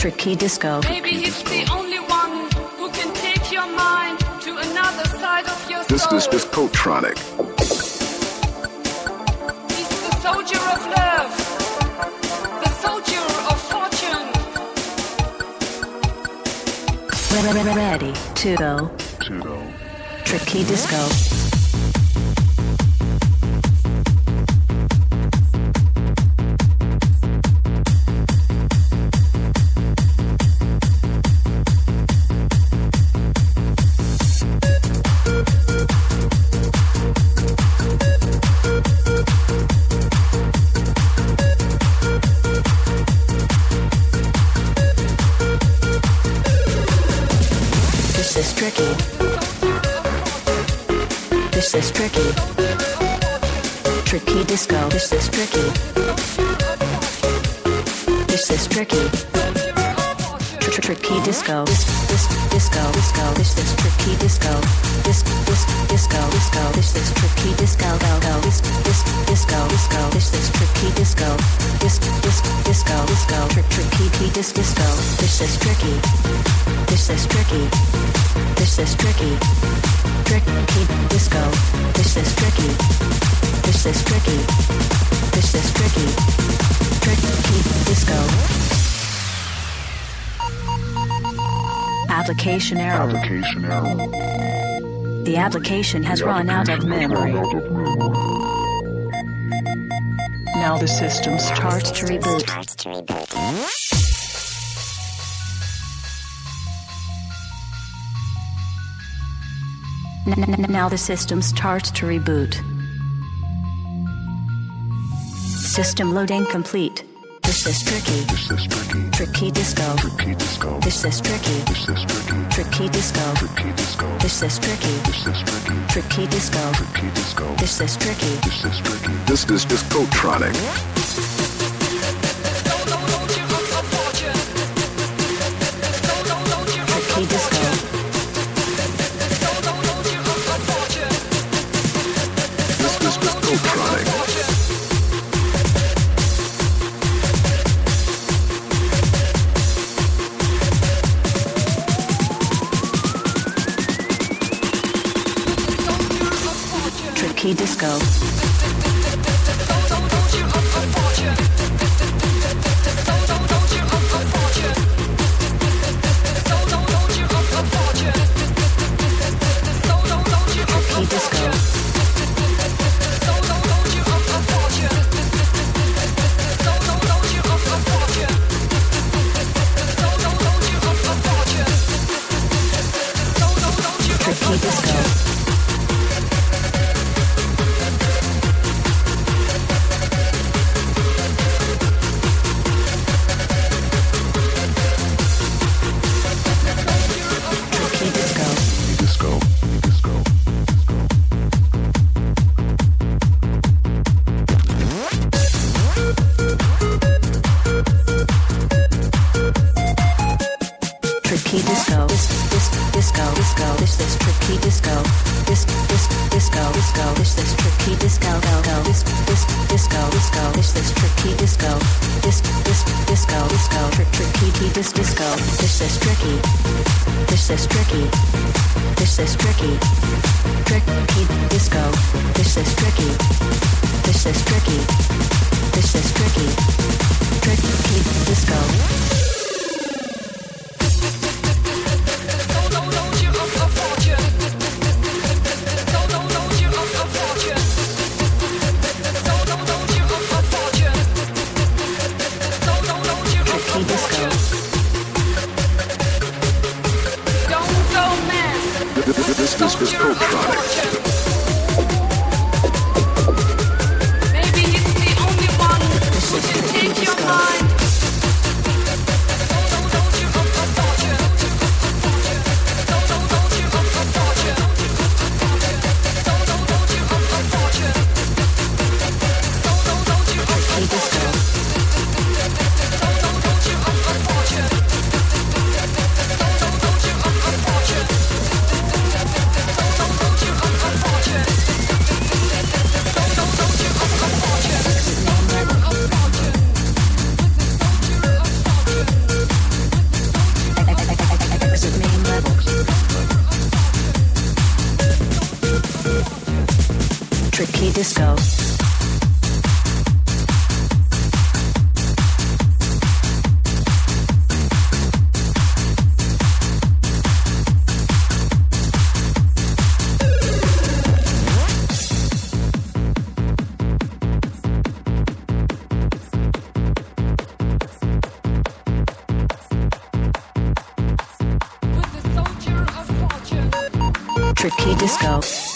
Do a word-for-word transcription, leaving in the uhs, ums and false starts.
Tricky disco. Maybe he's the only one who can take your mind to another side of your This soul. is Discotronic. He's the soldier of love, the soldier of fortune. Ready to go. To go. Tricky disco. This is tricky. This is tricky. Tricky disco. This is tricky. This is tricky. Tr- Tricky disco. This this disco disco. This is tricky disco. This this disco disco. This is tricky disco. Go go. This this disco disco. This is tricky disco. This this disco disco. Trick tricky dis disco. This is tricky. This is tricky. This is tricky. Tricky disco. This is tricky. This is tricky. This is tricky. Tricky disco. Application error. Application error. The application has run out of memory. Now the system starts to reboot. N- n- Now the system starts to reboot. System loading complete. This is tricky. This is tricky. Tricky disco. Tricky disco. This is tricky. This is tricky. Tricky disco. Tricky disco. This is tricky. This is tricky. Tricky disco. Tricky disco. This is tricky. This is tricky. This is Discotronic. Tricky disco. This is Discotronic. Tricky disco. Tricky disco. Tricky disco. Tricky disco. Disco. Disco. Tricky disco. This this disco disco. This is tricky disco. This this disco disco. This is tricky disco. Go go. This this disco disco. This is tricky disco. This this disco disco. Trick tricky dis disco. This is tricky. This is tricky. This is tricky. Tricky disco. This is tricky. This is tricky. This is tricky. Tricky disco. Tricky disco. Don't go mad. This is Discotronic. Maybe he's the only one who can take your mind Tricky Disco. Tricky Disco.